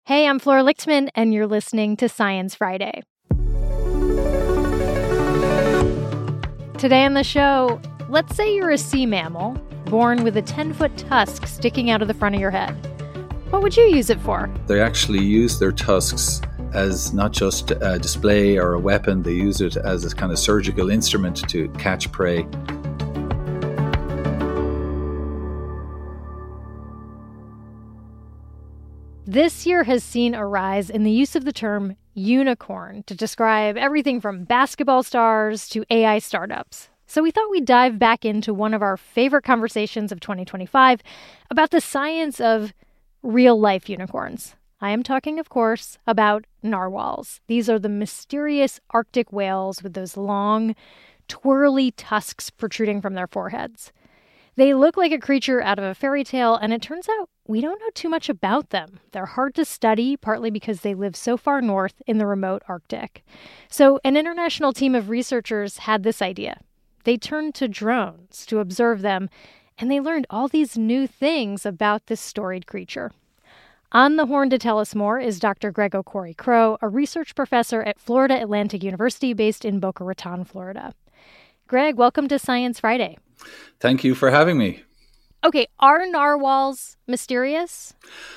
Hey, I'm Flora Lichtman, and you're listening to Science Friday. Today on the show, let's say you're a sea mammal, born with a 10-foot tusk sticking out of the front of your head. What would you use it for? They actually use their tusks as not just a display or a weapon, they use it as a kind of surgical instrument to catch prey. This year has seen a rise in the use of the term unicorn to describe everything from basketball stars to AI startups. So we thought we'd dive back into one of our favorite conversations of 2025 about the science of real-life unicorns. I am talking, of course, about narwhals. These are the mysterious Arctic whales with those long, twirly tusks protruding from their foreheads. They look like a creature out of a fairy tale, and it turns out we don't know too much about them. They're hard to study, partly because they live so far north in the remote Arctic. So an international team of researchers had this idea. They turned to drones to observe them, and they learned all these new things about this storied creature. On the horn to tell us more is Dr. Greg Okori-Crow, a research professor at Florida Atlantic University based in Boca Raton, Florida. Greg, welcome to Science Friday. Thank you for having me. Okay, are narwhals mysterious?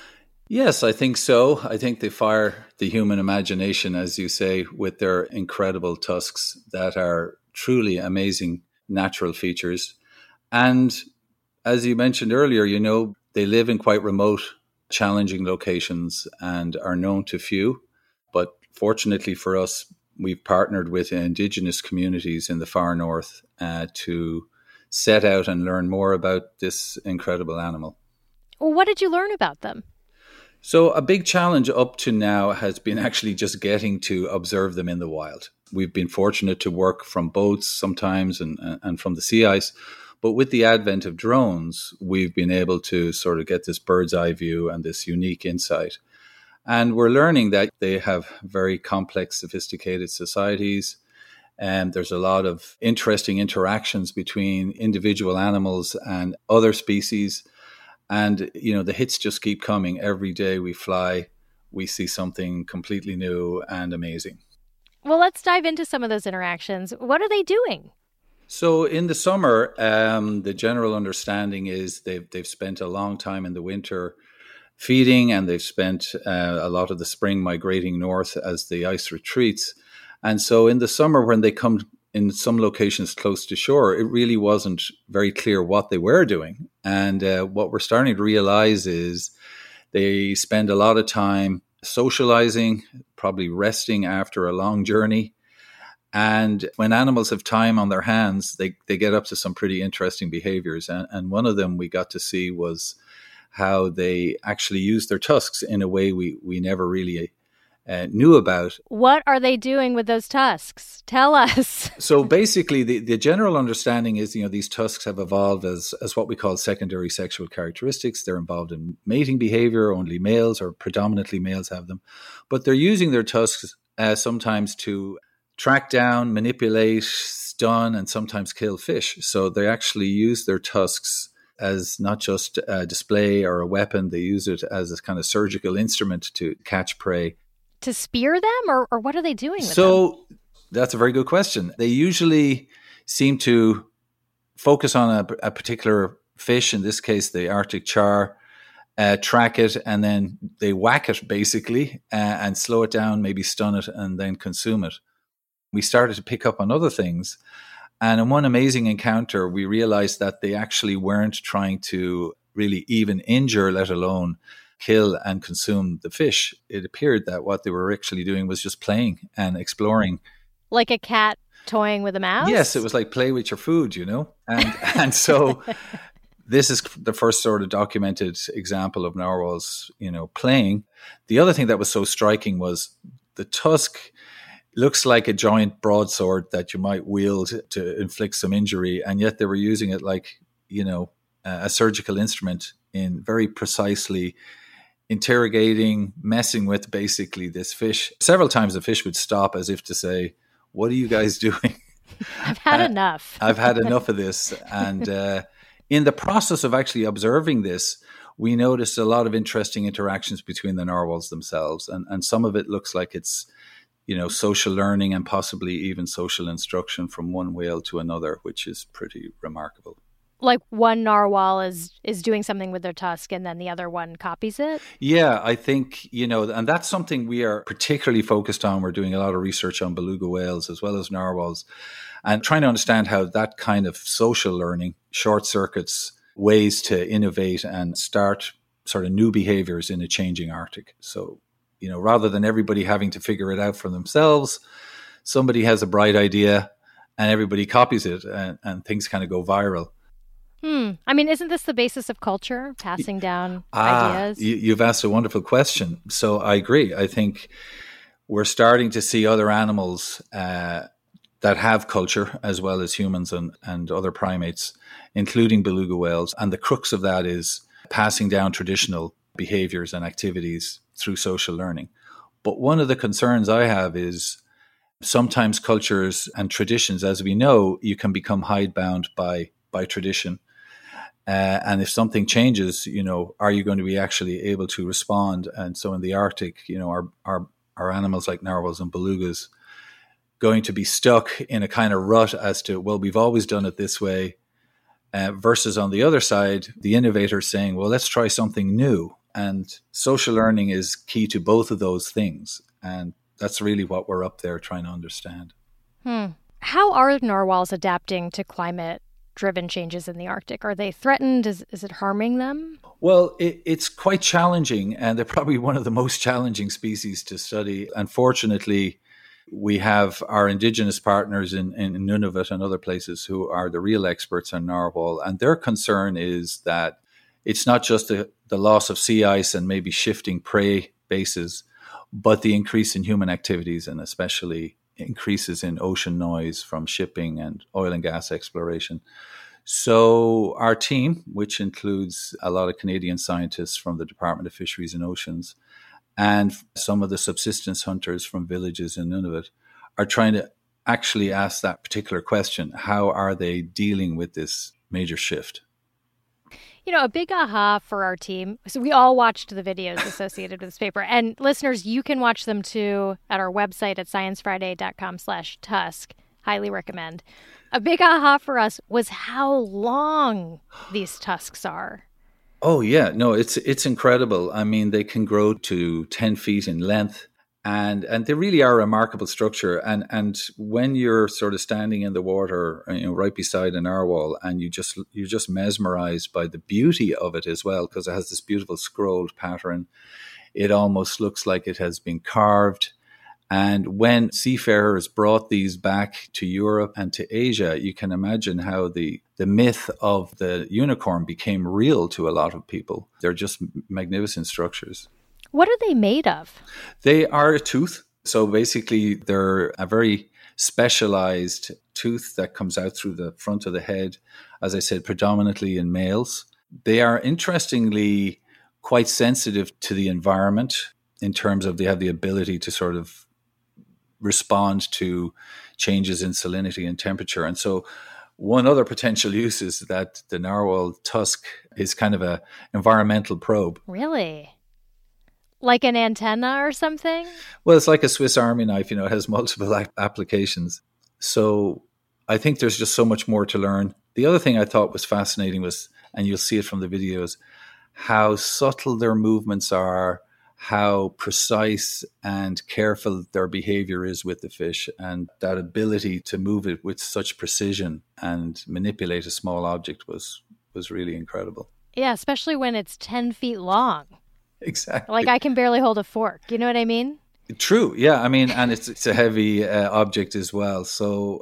Yes, I think so. I think they fire the human imagination, as you say, with their incredible tusks that are truly amazing natural features. And as you mentioned earlier, they live in quite remote, challenging locations and are known to few. But fortunately for us, we've partnered with indigenous communities in the far north to set out and learn more about this incredible animal. Well, what did you learn about them? So a big challenge up to now has been actually just getting to observe them in the wild. We've been fortunate to work from boats sometimes and from the sea ice. But with the advent of drones, we've been able to sort of get this bird's eye view and this unique insight. And we're learning that they have very complex, sophisticated societies. And there's a lot of interesting interactions between individual animals and other species. And, the hits just keep coming. Every day we fly, we see something completely new and amazing. Well, let's dive into some of those interactions. What are they doing? So in the summer, the general understanding is they've spent a long time in the winter feeding, and they've spent a lot of the spring migrating north as the ice retreats. And so in the summer, when they come in some locations close to shore, it really wasn't very clear what they were doing. And what we're starting to realize is they spend a lot of time socializing, probably resting after a long journey. And when animals have time on their hands, they get up to some pretty interesting behaviors. And one of them we got to see was how they actually use their tusks in a way we never really knew about. What are they doing with those tusks? Tell us. So basically, the general understanding is, these tusks have evolved as what we call secondary sexual characteristics. They're involved in mating behavior. Only males or predominantly males have them. But they're using their tusks sometimes to track down, manipulate, stun, and sometimes kill fish. So they actually use their tusks as not just a display or a weapon. They use it as a kind of surgical instrument to catch prey. To spear them, or what are they doing with them? So that's a very good question. They usually seem to focus on a particular fish, in this case, the Arctic char, track it, and then they whack it basically and slow it down, maybe stun it, and then consume it. We started to pick up on other things. And in one amazing encounter, we realized that they actually weren't trying to really even injure, let alone kill and consume the fish. It appeared that what they were actually doing was just playing and exploring. Like a cat toying with a mouse? Yes, it was like play with your food, And so this is the first sort of documented example of narwhals, playing. The other thing that was so striking was the tusk looks like a giant broadsword that you might wield to inflict some injury, and yet they were using it like, a surgical instrument in very precisely interrogating, messing with basically this fish. Several times the fish would stop as if to say, "What are you guys doing? I've had enough. I've had enough of this." And in the process of actually observing this, we noticed a lot of interesting interactions between the narwhals themselves. And some of it looks like it's, social learning and possibly even social instruction from one whale to another, which is pretty remarkable. Like one narwhal is doing something with their tusk and then the other one copies it? Yeah, I think, and that's something we are particularly focused on. We're doing a lot of research on beluga whales as well as narwhals and trying to understand how that kind of social learning short circuits ways to innovate and start sort of new behaviors in a changing Arctic. So, rather than everybody having to figure it out for themselves, somebody has a bright idea and everybody copies it and things kind of go viral. I mean, isn't this the basis of culture, passing down ideas? You've asked a wonderful question. So I agree. I think we're starting to see other animals that have culture as well as humans and other primates, including beluga whales. And the crux of that is passing down traditional behaviors and activities through social learning. But one of the concerns I have is sometimes cultures and traditions, as we know, you can become hidebound by tradition. And if something changes, are you going to be actually able to respond? And so in the Arctic, our animals like narwhals and belugas going to be stuck in a kind of rut as to, well, we've always done it this way, versus on the other side, the innovator saying, well, let's try something new. And social learning is key to both of those things. And that's really what we're up there trying to understand. How are narwhals adapting to climate-driven changes in the Arctic? Are they threatened? Is it harming them? Well, it's quite challenging, and they're probably one of the most challenging species to study. Unfortunately, we have our indigenous partners in Nunavut and other places who are the real experts on narwhal, and their concern is that it's not just the loss of sea ice and maybe shifting prey bases, but the increase in human activities and especially increases in ocean noise from shipping and oil and gas exploration. So our team, which includes a lot of Canadian scientists from the Department of Fisheries and Oceans and some of the subsistence hunters from villages in Nunavut, are trying to actually ask that particular question. How are they dealing with this major shift? A big aha for our team. So we all watched the videos associated with this paper. And listeners, you can watch them too at our website at sciencefriday.com/tusk. Highly recommend. A big aha for us was how long these tusks are. Oh, yeah. No, it's incredible. I mean, they can grow to 10 feet in length. And they really are a remarkable structure. And when you're sort of standing in the water, right beside a narwhal, and you're just mesmerized by the beauty of it as well, because it has this beautiful scrolled pattern. It almost looks like it has been carved. And when seafarers brought these back to Europe and to Asia, you can imagine how the myth of the unicorn became real to a lot of people. They're just magnificent structures. What are they made of? They are a tooth. So basically, they're a very specialized tooth that comes out through the front of the head, as I said, predominantly in males. They are interestingly quite sensitive to the environment in terms of they have the ability to sort of respond to changes in salinity and temperature. And so one other potential use is that the narwhal tusk is kind of an environmental probe. Really? Like an antenna or something? Well, it's like a Swiss Army knife, it has multiple applications. So I think there's just so much more to learn. The other thing I thought was fascinating was, and you'll see it from the videos, how subtle their movements are, how precise and careful their behavior is with the fish, and that ability to move it with such precision and manipulate a small object was really incredible. Yeah, especially when it's 10 feet long. Exactly. Like I can barely hold a fork. You know what I mean? True. Yeah. I mean, and it's a heavy object as well. So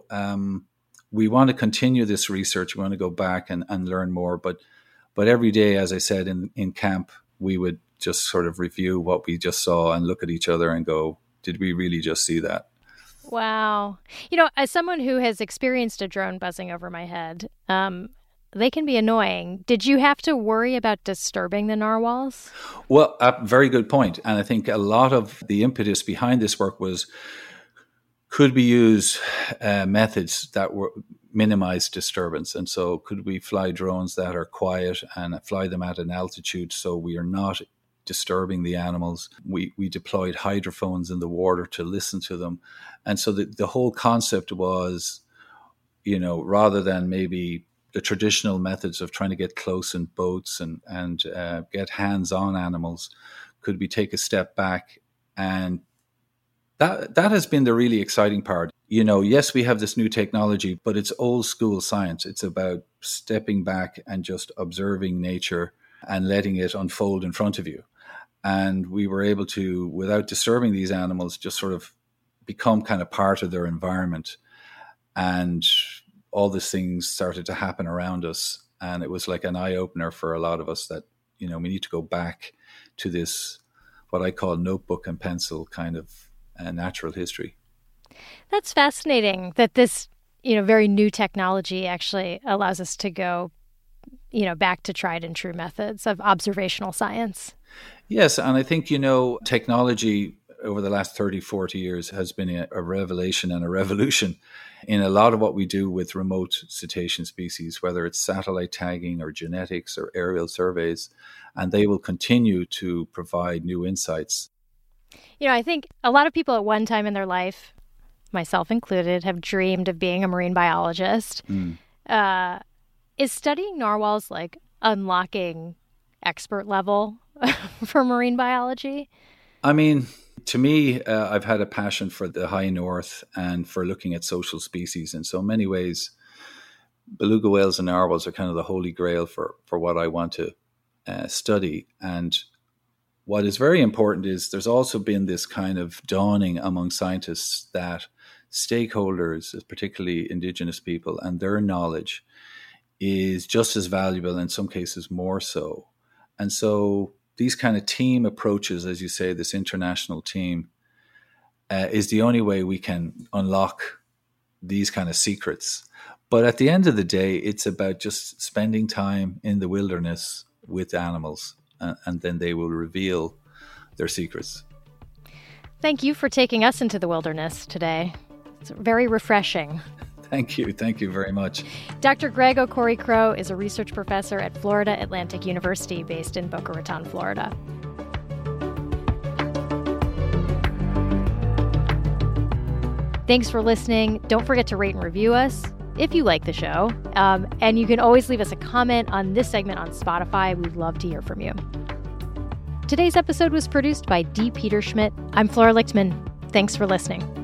we want to continue this research. We want to go back and learn more. But every day, as I said, in camp, we would just sort of review what we just saw and look at each other and go, did we really just see that? Wow. As someone who has experienced a drone buzzing over my head, they can be annoying. Did you have to worry about disturbing the narwhals? Well, a very good point. And I think a lot of the impetus behind this work was, could we use methods that minimize disturbance. And so could we fly drones that are quiet and fly them at an altitude so we are not disturbing the animals? We deployed hydrophones in the water to listen to them. And so the whole concept was, rather than maybe the traditional methods of trying to get close in boats and get hands-on animals, could we take a step back? And that has been the really exciting part. Yes, we have this new technology, but it's old school science. It's about stepping back and just observing nature and letting it unfold in front of you. And we were able to, without disturbing these animals, just sort of become kind of part of their environment. And all these things started to happen around us. And it was like an eye-opener for a lot of us that, we need to go back to this, what I call notebook and pencil kind of natural history. That's fascinating that this, very new technology actually allows us to go, back to tried and true methods of observational science. Yes, and I think, technology over the last 30, 40 years has been a revelation and a revolution in a lot of what we do with remote cetacean species, whether it's satellite tagging or genetics or aerial surveys, and they will continue to provide new insights. I think a lot of people at one time in their life, myself included, have dreamed of being a marine biologist. Is studying narwhals like unlocking expert level for marine biology? I mean, to me, I've had a passion for the high north and for looking at social species. And so in many ways, beluga whales and narwhals are kind of the holy grail for what I want to study. And what is very important is there's also been this kind of dawning among scientists that stakeholders, particularly Indigenous people, and their knowledge is just as valuable, in some cases more so. And so these kind of team approaches, as you say, this international team, is the only way we can unlock these kind of secrets. But at the end of the day, it's about just spending time in the wilderness with animals, and then they will reveal their secrets. Thank you for taking us into the wilderness today. It's very refreshing. Thank you. Thank you very much. Dr. Greg O'Cory-Crowe is a research professor at Florida Atlantic University based in Boca Raton, Florida. Thanks for listening. Don't forget to rate and review us if you like the show. And you can always leave us a comment on this segment on Spotify. We'd love to hear from you. Today's episode was produced by D. Peter Schmidt. I'm Flora Lichtman. Thanks for listening.